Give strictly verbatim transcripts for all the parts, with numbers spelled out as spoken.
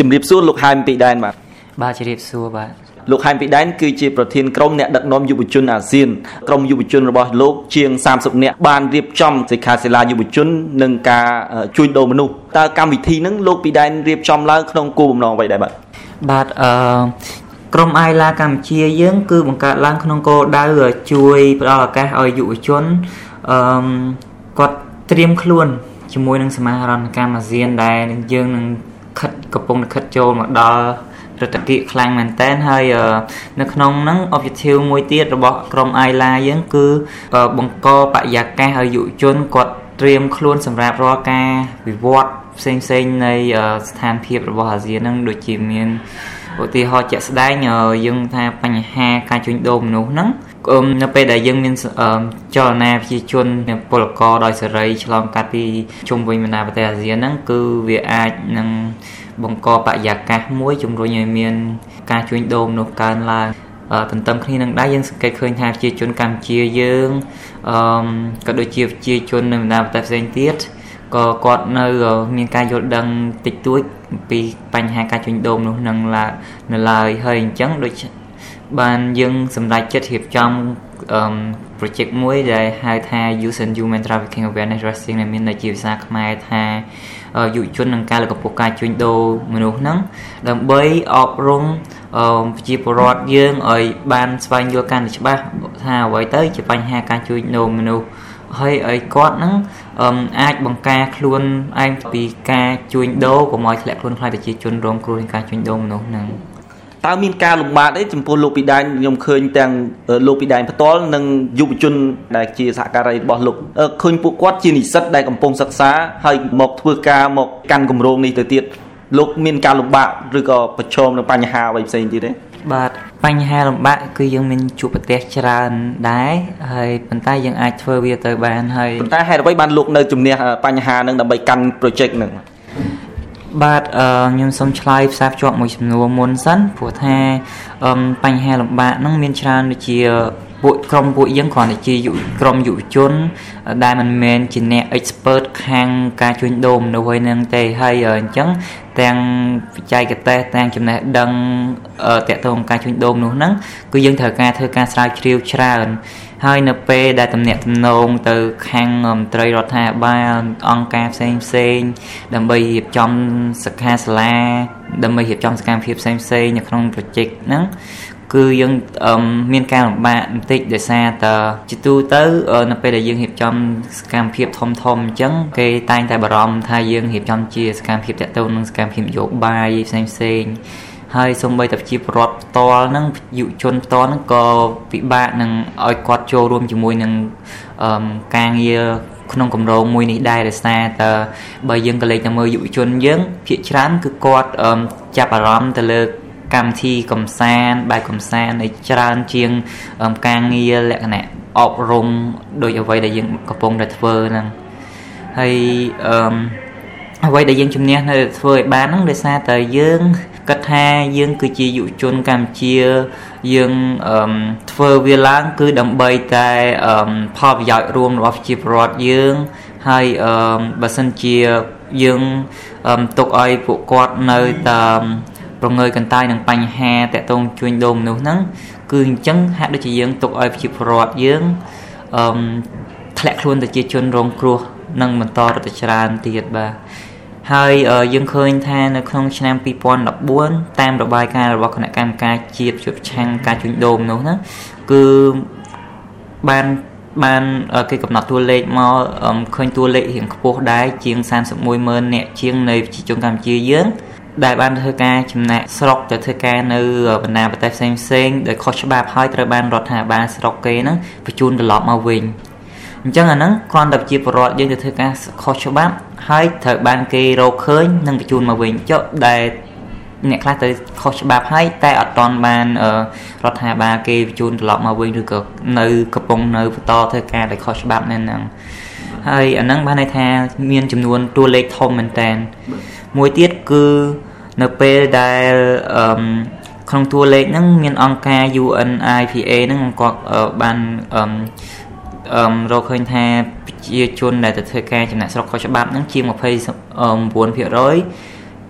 ជំរាបសួរលោកហែមពីដែនបាទបាទជំរាបសួរបាទលោកហែមពីដែនគឺជាប្រធានក្រុមអ្នកដឹកនាំយុវជនអាស៊ានក្រុមយុវជនរបស់លោកជាងសាមសិបនាក់បានរៀបចំសិក្ខាសាលាយុវជននិងការជួញដូរមនុស្សតើកម្មវិធីហ្នឹងលោកពីដែនរៀបចំឡើងក្នុងគោលបំណងអ្វីដែរបាទបាទអឺក្រុមអាយឡាកម្ពុជាយើងគឺបង្កើតឡើងក្នុងគោលដៅជួយផ្ដល់ឱកាសឲ្យយុវជនអឺគាត់ត្រៀមខ្លួនជាមួយនឹងសមាហរណកម្មអាស៊ានដែលយើងនឹងខិតកំពុងខិតចូលមកដល់ព្រឹត្តិការណ៍ខ្លាំងមែនតើហើយនៅក្នុងហ្នឹង objective មួយទៀតរបស់ក្រុមអាយឡាយើងគឺបង្កបរិយាកាសឲ្យយុវជនគាត់ត្រៀមខ្លួនសម្រាប់រាល់ការវិវត្តផ្សេងៗនៃស្ថានភាពរបស់អាស៊ានហ្នឹងដូចជាមានឧទាហរណ៍ជាក់ស្ដែងយើងថាបញ្ហាការជួញដូរមនុស្សហ្នឹងនៅពេលដែលយើងមានចលនាប្រជាជនពលករដោយសេរីឆ្លងកាត់ពីជុំវិញបណ្ដាប្រទេសអាស៊ានហ្នឹងគឺវាអាចនឹងបង្កបរិយាកាសមួយជំរុញឲ្យមានការជួញដូរមនុស្សកើនឡើងទន្ទឹមគ្នានឹងដែរយើងសង្កេតឃើញថាប្រជាជនកម្ពុជាយើងអឺក៏ដូចជាប្រជាជននៅបណ្ដាប្រទេសផ្សេងទៀតក៏គាត់នៅមានការយល់ដឹងតិចតួចពីបញ្ហាការជួញដូរមនុស្សនឹងនៅឡើយហើយអញ្ចឹងដូចបានយើងសម្រេចចិត្តរៀបចំអឺ project មួយដែលហៅថា Youth and Human Trafficking Awareness Raising ដែលមានន័យជាភាសាខ្មែរថាយុវជននឹងការលើកកម្ពស់ការជួញដូរមនុស្សហ្នឹងដើម្បីអប់រំប្រជាពលរដ្ឋយើងឲ្យបានស្វែងយល់កាន់តែច្បាស់ថាអ្វីទៅជាបញ្ហាការជួញដូរមនុស្សហើយឲ្យគាត់ហ្នឹងអាចបង្ការខ្លួនឯងពីការជួញដូរកុំឲ្យធ្លាក់ខ្លួនខ្លាចប្រជាជនរងគ្រោះនឹងការជួញដូរមនុស្សហ្នឹងតើមានការលំបាកអីចំពោះលោកពីដែនខ្ញុំឃើញទាំងលោកពីដែនផ្ទាល់និងយុវជនដែលជាសហការីរបស់លោកឃើញពួកគាត់ជានិស្សិតដែលកំពុងសិក្សាហើយមកធ្វើការមកកាន់គម្រោងនេះទៅទៀតលោកមានការលំបាកឬក៏ប្រឈមនឹងបញ្ហាអ្វីផ្សេងទៀតទេបាទបញ្ហាលំបាកគឺយើងមានជួបប្រទះច្រើនដែរហើយប៉ុន្តែយើងអាចធ្វើវាទៅបានហើយប៉ុន្តែហេតុអ្វីបានលោកនៅជំនះបញ្ហានឹងដើម្បីកាន់ project នឹងបាទអឺខ្ញុំសូមឆ្លើយផ្សារភ្ជាប់មួយចំនួនមុនសិនព្រោះថាអឺបញ្ហាលំបាកហ្នឹងមានច្រើនដូចជាពួកក្រុមពួកយើងគ្រាន់តែជាក្រុមយុវជនដែលមិនមែនជាអ្នក expert ខាងការជួញដូរមនុស្សហ្នឹងទេហើយអញ្ចឹងទាំងបច្ចេកទេសទាំងចំណេះដឹងតាក់ទងការជួញដូរមនុស្សហ្នឹងគឺយើងត្រូវការធ្វើការស្រាវជ្រាវច្រើនហើយនៅពេលដែលតំណាក់តំណងទៅខាងមន្ត្រីរដ្ឋាភិបាលអង្គការផ្សេងផ្សេងដើម្បីរៀបចំសិក្ខាសាលាដើម្បីរៀបចំសកម្មភាពផ្សេងផ្សេងនៅក្នុង project ហ្នឹងគឺយើងមានការលំបាកបន្តិចដោយសារតែជាទូទៅនៅពេលដែលយើងរៀបចំសកម្មភាពធំធំអញ្ចឹងគេតែងតែបារម្ភថាយើងរៀបចំជាសកម្មភាពតាក់ទងនឹងសកម្មភាពនយោបាយផ្សេងផ្សេងហើយសូម្បីតែប្រជាពលរដ្ឋផ្ទាល់ហ្នឹងយុវជនផ្ទាល់ហ្នឹងក៏ពិបាកនឹងឲ្យគាត់ចូលរួមជាមួយនឹងការងារក្នុងគម្រោងមួយនេះដែរដោយសារតែបើយើងក៏លេចទៅមើលយុវជនយើងភាគច្រើនគឺគាត់ចាប់អារម្មណ៍ទៅលើកម្មវិធីកំសាន្តបែបកំសាន្តនៃច្រើនជាងការងារលក្ខណៈអប់រំដោយអ្វីដែលយើងកំពុងតែធ្វើហ្នឹងហើយអឺអ្វីដែលយើងជំនះនៅធ្វើឲ្យបានហ្នឹងដោយសារតែយើងគិតថាយើងគឺជាយុវជនកម្ពុជាយើងអឺធ្វើវាឡើងគឺដើម្បីតែអឺផលប្រយោជន៍រួមរបស់ប្រជាពលរដ្ឋយើងហើយអឺបើសិនជាយើងអឺទុកឲ្យពួកគាត់នៅតាមប្រងើយកន្តើយនឹងបញ្ហាតាក់ទងជួញដូរមនុស្សហ្នឹងគឺអញ្ចឹងហាក់ដូចជាយើងទុកឲ្យប្រជាពលរដ្ឋយើងអឺធ្លាក់ខ្លួនទៅជាជនរងគ្រោះនិងបន្តរត់ទៅច្រើនទៀតបាទហើយយើងឃើញថានៅក្នុងឆ្នាំពីរពាន់ដប់បួនតាមរបាយការណ៍របស់គណៈកម្មការជាតិប្រឆាំងការជួញដូរមនុស្សហ្នឹងគឺបានបានគេកំណត់តួលេខមកឃើញតួលេខរៀងខ្ពស់ដែរជាងសាមសិបមួយម៉ឺននាក់ជាងនៃប្រជាជនកម្ពុជាយើងដែលបានធ្វើការចំណាក់ស្រុកទៅធ្វើការនៅបណ្ដាប្រទេសផ្សេងផ្សេងដោយខុសច្បាប់ហើយត្រូវបានរដ្ឋាភិបាលស្រុកគេហ្នឹងបញ្ជូនត្រឡប់មកវិញអញ្ចឹងអាហ្នឹងគ្រាន់តែជាពលរដ្ឋយើងទៅធ្វើការខុសច្បាប់ហើយត្រូវបានគេរកឃើញនិងបញ្ជូនមកវិញចុះដែលអ្នកខ្លះទៅខុសច្បាប់ហើយតែអត់ទាន់បានរដ្ឋាភិបាលគេបញ្ជូនត្រឡប់មកវិញឬក៏នៅកំពុងនៅបន្តធ្វើការដោយខុសច្បាប់នៅហ្នឹងហើយអាហ្នឹងបានន័យថាមានចំនួនតួលេខធំមែនតើមួយទៀតគឺនៅពេលដែលអឺក្នុងតួលេខហ្នឹងមានអង្គការ U N I P A ហ្នឹងគាត់បានអឺអឺរកឃើញថាប្រជាជនដែលទៅធ្វើការចំណាក់ស្រុកខុសច្បាប់ហ្នឹងជាង ยี่สิบเก้าเปอร์เซ็นต์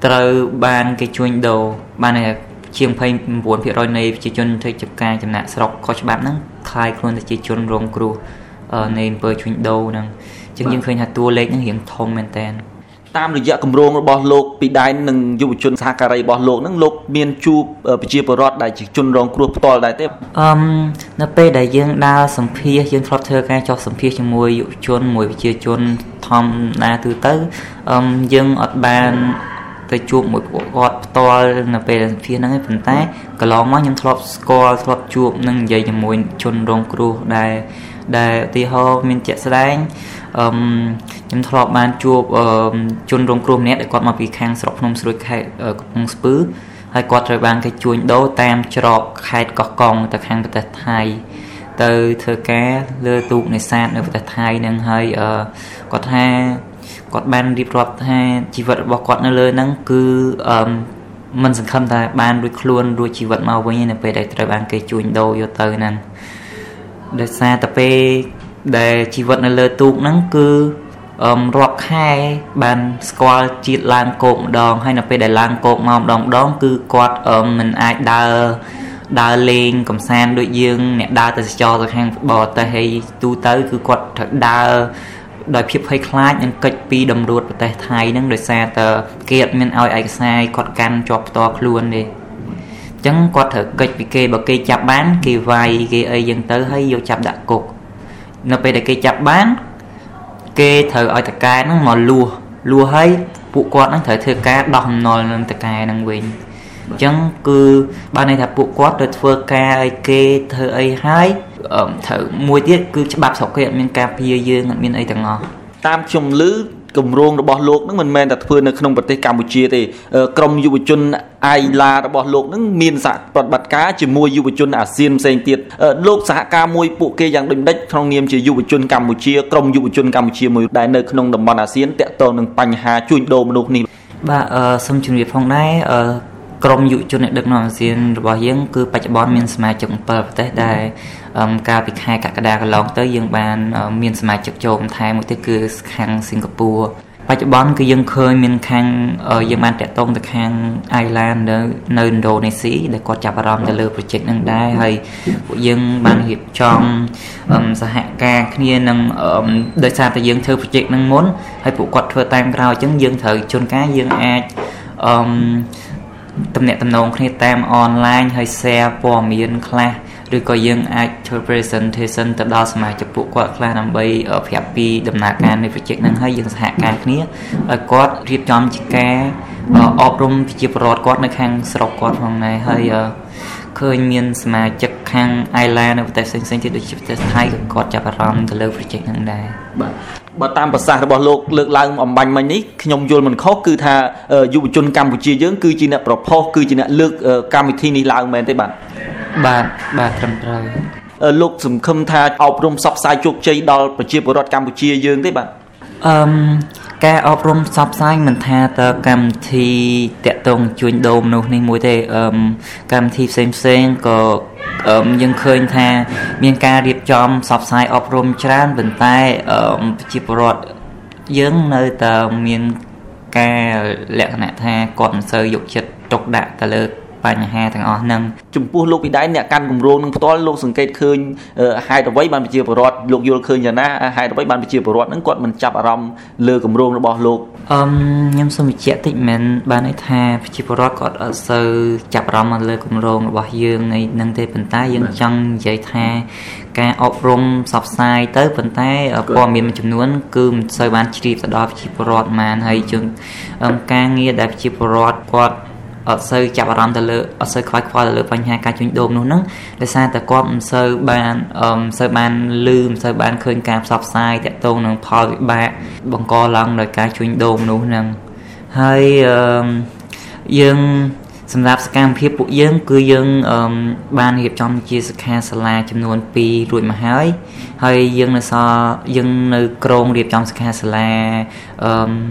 ត្រូវបានគេជួញដូរបានជាងยี่สิบเก้าเปอร์เซ็นต์ នៃប្រជាជនធ្វើចំការចំណាក់ស្រុកខុសច្បាប់ហ្នឹងคล้ายខ្លួនទៅជាជនរងគ្រោះនៃអំពើជួញដូរហ្នឹងជាងយើងឃើញថាតួលេខហ្នឹងរៀងធំមែនតើតាមរយៈគម្រោងរបស់លោកពីដែននិងយុវជនសហការីរបស់លោកហ្នឹងលោកមានជួបប្រជាពលរដ្ឋដែលជាជនរងគ្រោះផ្ទាល់ដែរទេអឺនៅពេលដែលយើងដើរសម្ភាសយើងធ្លាប់ធ្វើការចុះសម្ភាសជាមួយយុវជនមួយប្រជាជនធម្មតាទូទៅអឺយើងអត់បានទៅជួបមួយពួកគាត់ផ្ទាល់នៅពេលសម្ភាសហ្នឹងឯងប៉ុន្តែកន្លងមកខ្ញុំធ្លាប់ស្គាល់ធ្លាប់ជួបនិងនិយាយជាមួយជនរងគ្រោះដែលដែលឧទាហរណ៍មានជាក់ស្ដែងអឺខ្ញុំធ្លាប់បានជួបជនរងគ្រោះម្នាក់ដែលគាត់មកពីខាងស្រុកភ្នំស្រួយខេត្តកំពង់ស្ពឺហើយគាត់ត្រូវបានគេជួញដូរតាមច្រកខេត្តកោះកុងទៅខាងប្រទេសថៃទៅធ្វើការលើទូកនេសាទនៅប្រទេសថៃនឹងហើយគាត់ថាគាត់បានរៀបរាប់ថាជីវិតរបស់គាត់នៅលើហ្នឹងគឺអឺមិនសង្ឃឹមថាបានរួចខ្លួនរួចជីវិតមកវិញនៅពេលដែលត្រូវបានគេជួញដូរយកទៅហ្នឹងដោយសារតែពេលដែលជីវិតនៅលើទូកហ្នឹងគឺអឺរាប់ខែបានស្គាល់ជាតិឡើងគោកម្ដងហើយនៅពេលដែលឡើងគោកមកម្ដងម្ដងគឺគាត់អឺមិនអាចដើរដើរលេងកំសាន្តដូចយើងអ្នកដើរទៅចរទៅខាងបរទេសហើយទូទៅគឺគាត់ត្រូវដើរដោយភាពភ័យខ្លាចនិងកិច្ចពីតម្រួតប្រទេសថៃហ្នឹងដោយសារតែគេអត់មានឲ្យឯកសារគាត់កាន់ជាប់ផ្ទាល់ខ្លួនទេអញ្ចឹងគាត់ត្រូវកិច្ចពីគេបើគេចាប់បានគេវាយគេអីយ៉ាងទៅហើយយកចាប់ដាក់គុកនៅពេលដែលគេចាប់បានគេត្រូវឲ្យតកែហ្នឹងមកលួសលួសហើយពួកគាត់ហ្នឹងត្រូវធ្វើការដោះអំណុលនឹងតកែហ្នឹងវិញអញ្ចឹងគឺបានន័យថាពួកគាត់ទៅធ្វើការឲ្យគេធ្វើអីហើយត្រូវមួយទៀតគឺច្បាប់ស្រុកគេអត់មានការពារយើងអត់មានអីទាំងអស់តាមខ្ញុំឮគម្រោងរបស់លោកនឹងមិនមែនតែធ្វើនៅក្នុងប្រទេសកម្ពុជាទេក្រមយុវជនអាយឡារបស់លោកនឹងមានសហប្រតិបត្តិការជាមួយយុវជនអាស៊ានផ្សេងទៀតលោកសហការមួយពួកគេយ៉ាងដូចម្ដេចក្នុងនាមជាយុវជនកម្ពុជាក្រមយុវជនកម្ពុជាមួយដែលនៅក្នុងតំបន់អាស៊ានតាក់ទងនឹងបញ្ហាជួញដូរមនុស្សនេះបាទសូមជម្រាបផងដែរក្រមយុវជនអ្នកដឹកនាំអាស៊ានរបស់យើងគឺបច្ចុប្បន្នមានសមាជិកbảyប្រទេសដែលកាលពីខែកក្កដាកន្លងទៅយើងបានមានសមាជិកចូលបន្ថែមមួយទៀតគឺខាងសិង្ហបុរីបច្ចុប្បន្នគឺយើងឃើញមានខាងយើងបានតាក់ទងទៅខាងអៃឡែននៅនៅឥណ្ឌូនេស៊ីដែលគាត់ចាប់អារម្មណ៍ទៅលើ project ហ្នឹងដែរហើយពួកយើងបានរៀបចំសហការគ្នានឹងដោយសារតែយើងធ្វើ project ហ្នឹងមុនហើយពួកគាត់ធ្វើតាមក្រោយអញ្ចឹងយើងត្រូវជួនកាលយើងអាចអឺតំណាក់តំណងគ្នាតាមអនឡាញហើយ share ព័ត៌មានខ្លះឬក៏យើងអាចធ្វើ presentation ទៅដល់សមាជិកពួកគាត់ខ្លះដើម្បីប្រាប់ពីដំណើរការនៃ project ហ្នឹងហើយយើងសហការគ្នាឲ្យគាត់រៀបចំជាការអប់រំប្រជាពលរដ្ឋគាត់នៅខាងស្រុកគាត់ផងដែរហើយឃើញមានសមាជិកខាង Island នៅប្រទេសផ្សេងៗទៀតដូចជាប្រទេសថៃក៏គាត់ចាប់អារម្មណ៍ទៅលើ project ហ្នឹងដែរបាទបើតាមប្រសាសន៍របស់លោកលើកឡើងអំបញ្ញមិញនេះខ្ញុំយល់មិនខុសគឺថាយុវជនកម្ពុជាយើងគឺជាអ្នកប្រផុសគឺជាអ្នកលើកកម្មវិធីនេះឡើងមែនទេបាទបាទបាទត្រឹមត្រូវលោកសង្ឃឹមថាអប់រំផ្សព្វផ្សាយជោគជ័យដល់ប្រជាពលរដ្ឋកម្ពុជាយើងទេបាទអឺការអប់រំផ្សព្វផ្សាយមិនថាតើកម្មវិធីតាក់ទងជួញដូរមនុស្សនេះមួយទេអឺកម្មវិធីផ្សេងផ្សេងក៏អឺយើងឃើញថាមានការរៀបចំផ្សព្វផ្សាយអប់រំច្រើនប៉ុន្តែអឺប្រជាពលរដ្ឋយើងនៅតែមានការលក្ខណៈថាគាត់មិនសូវយកចិត្តទុកដាក់ទៅលើបញ្ហាទាំងអស់ហ្នឹងចំពោះលោកពីដែនអ្នកកាន់គម្រោងនឹងផ្ទាល់លោកសង្កេតឃើញហេតុអ្វីបានប្រជាពលរដ្ឋលោកយល់ឃើញយ៉ាងណាហេតុអ្វីបានប្រជាពលរដ្ឋហ្នឹងគាត់មិនចាប់អារម្មណ៍លើគម្រោងរបស់លោកអឺខ្ញុំសូមបញ្ជាក់តិចមែនបានន័យថាប្រជាពលរដ្ឋគាត់អត់សូវចាប់អារម្មណ៍លើគម្រោងរបស់យើងហ្នឹងទេប៉ុន្តែយើងចង់និយាយថាការអប់រំផ្សព្វផ្សាយទៅប៉ុន្តែព័ត៌មានមួយចំនួនគឺមិនសូវបានជ្រាបទៅដល់ប្រជាពលរដ្ឋប៉ុន្មានហើយជាងការងារដែលប្រជាពលរដ្ឋគាត់អត់សូវចាប់អារម្មណ៍ទៅលើអត់សូវខ្វាយខ្វល់ទៅលើបញ្ហាការជួញដូរនោះហ្នឹងដោយសារតែគាត់មិនសូវបានអឺមិនសូវបានឮមិនសូវបានឃើញការផ្សព្វផ្សាយតាក់ទងនឹងផលវិបាកបង្កឡើងដោយការជួញដូរមនុស្សហ្នឹងហើយអឺយើងសម្រាប់សកម្មភាពពួកយើងគឺយើងអឺបានរៀបចំជាសិក្ខាសាលាចំនួនពីររួចមកហើយហើយយើងនៅសល់យើងនៅក្រុងរៀបចំសិក្ខាសាលាអឺ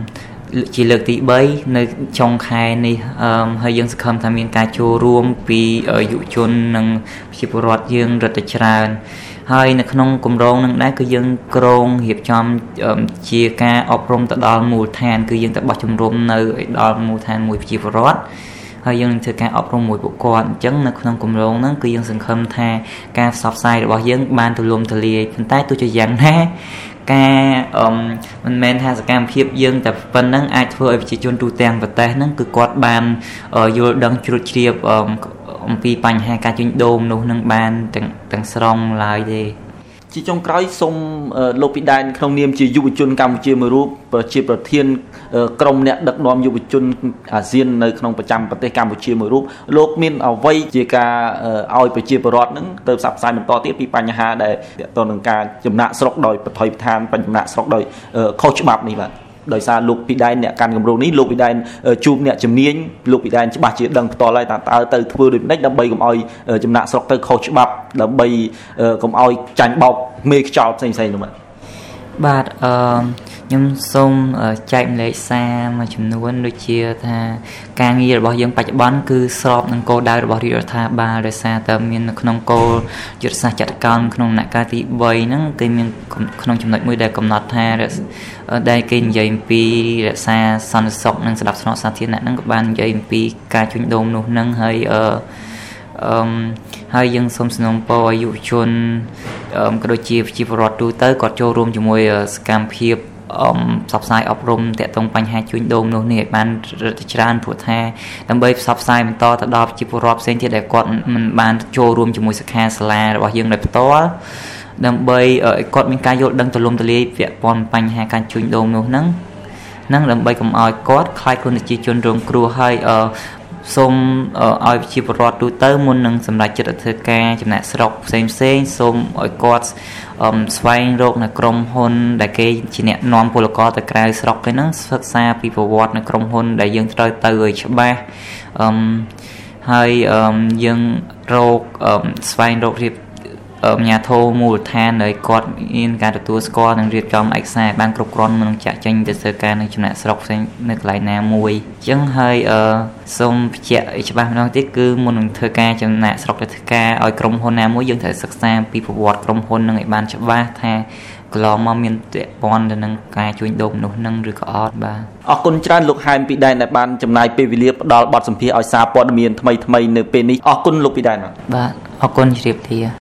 ជាលើកទី3នៅចុងខែនេះអឺហើយយើងសង្ឃឹមថាមានការចូលរួមពីយុវជននិងប្រជាពលរដ្ឋយើងរត់ទៅច្រើនហើយនៅក្នុងគម្រោងនឹងដែរគឺយើងក្រងរៀបចំជាការអប់រំទៅដល់មូលដ្ឋានគឺយើងទៅបោះជំរំនៅដល់មូលដ្ឋានមួយប្រជាពលរដ្ឋហើយយើងនឹងធ្វើការអប់រំមួយពួកគាត់អញ្ចឹងនៅក្នុងគម្រោងហ្នឹងគឺយើងសង្ឃឹមថាការផ្សព្វផ្សាយរបស់យើងបានទូលំទូលាយប៉ុន្តែទោះជាយ៉ាងណាការអឺមិនមែនថាសកម្មភាពយើងតែប៉ុណ្្នឹងអាចធ្វើឲ្យប្រជាជនទូទាំងប្រទេសហ្នឹងគឺគាត់បានយល់ដឹងជ្រួតជ្រាបអំពីបញ្ហាការជួញដូរនោះនឹងបានទាំងទាំងស្រុងឡើយទេជាចុងក្រោយសូមលោកពីដែនក្នុងនាមជាយុវជនកម្ពុជាមួយរូបជាប្រធានក្រុមអ្នកដឹកនាំយុវជនអាស៊ាននៅក្នុងប្រចាំប្រទេសកម្ពុជាមួយរូបលោកមានអ្វីជាការឲ្យប្រជាពលរដ្ឋនឹងទៅផ្សព្វផ្សាយបន្តទៀតពីបញ្ហាដែលទាក់ទងនឹងការចំណាក់ស្រុកដោយបថុយប្រឋានបញ្ចំណាក់ស្រុកដោយខុសច្បាប់នេះបាទដោយសារលោកពីដែនអ្នកកាន់គម្រោងនេះលោកពីដែនជួបអ្នកជំនាញលោកពីដែនច្បាស់ជាដឹងផ្ទាល់ហើយតើតើទៅធ្វើដូចម្តេចដើម្បីកុំឲ្យចំណាក់ស្រុកទៅខុសច្បាប់ដើម្បីកុំឲ្យចាញ់បោកមេខ្យល់ផ្សេងៗនោះបាទបាទអឺខ្ញុំសូមចែកម្លែកសារមួយចំនួនដូចជាថាការងាររបស់យើងបច្ចុប្បន្នគឺស្របនឹងគោលដៅរបស់រាជរដ្ឋាភិបាលដោយសារតែមាននៅក្នុងគោលយុទ្ធសាស្ត្រចតុកោណក្នុងដំណាក់កាលទី3ហ្នឹងគឺមានក្នុងចំណុចមួយដែលកំណត់ថាដែលគេនិយាយអំពីរក្សាសន្តិសុខនិងស្ដាប់ស្នប់សាធារណៈហ្នឹងក៏បាននិយាយអំពីការជួញដូរនោះហ្នឹងហើយអឺអឺហើយយើងសូមស្នើពរឲ្យយុវជនអឺក៏ដូចជាប្រជាពលរដ្ឋទូទៅគាត់ចូលរួមជាមួយសកម្មភាពអឺផ្សព្វផ្សាយអប់រំទាក់ទងបញ្ហាជួញដូរនោះនេះឲ្យបានច្រើនព្រោះថាដើម្បីផ្សព្វផ្សាយបន្តទៅដល់ប្រជាពលរដ្ឋផ្សេងទៀតដែលគាត់មិនបានចូលរួមជាមួយសិក្ខាសាលារបស់យើងដោយផ្ទាល់ដើម្បីឲ្យគាត់មានការយល់ដឹងទូលំទូលាយពាក់ព័ន្ធបញ្ហាការជួញដូរនោះហ្នឹងនឹងដើម្បីកុំឲ្យគាត់ខ្លាចខ្លួនជាជនរងគ្រោះហើយអឺសូមឲ្យប្រជាពលរដ្ឋទូទៅមុននឹងសម្រេចចិត្តធ្វើការចំណាក់ស្រុកផ្សេងផ្សេងសូមឲ្យគាត់ស្វែងរកនៅក្រុមហ៊ុនដែលគេជាអ្នកនាំពលករទៅក្រៅស្រុកហ្នឹងសិក្សាពីប្រវត្តិនៅក្រុមហ៊ុនដែលយើងត្រូវទៅឲ្យច្បាស់អឺហើយយើងរកស្វែងរករៀបអាញាធរមូលដ្ឋានឲ្យគាត់មានការទទួលស្គាល់និងរៀបចំឯកសារបានគ្រប់គ្រាន់មុននឹងចាក់ចេញទៅធ្វើការនៅចំណាក់ស្រុកផ្សេងនៅកន្លែងណាមួយអញ្ចឹងហើយអឺសូមបញ្ជាក់ឲ្យច្បាស់ម្ដងទៀតគឺមុននឹងធ្វើការចំណាក់ស្រុកទៅធ្វើការឲ្យក្រុមហ៊ុនណាមួយយើងត្រូវសិក្សាពីប្រវត្តិក្រុមហ៊ុននឹងឲ្យបានច្បាស់ថាកន្លងមកមានពាក់ព័ន្ធទៅនឹងការជួញដូរមនុស្សនឹងឬក៏អត់បាទអរគុណច្រើនលោកហែមពីដែនដែលបានចំណាយពេលវេលាផ្ដល់បទសម្ភាសន៍ឲ្យសារព័ត៌មានថ្មីៗនៅពេលនេះអរគុណលោកពីដែនបាទអរគុណជ្រាបលា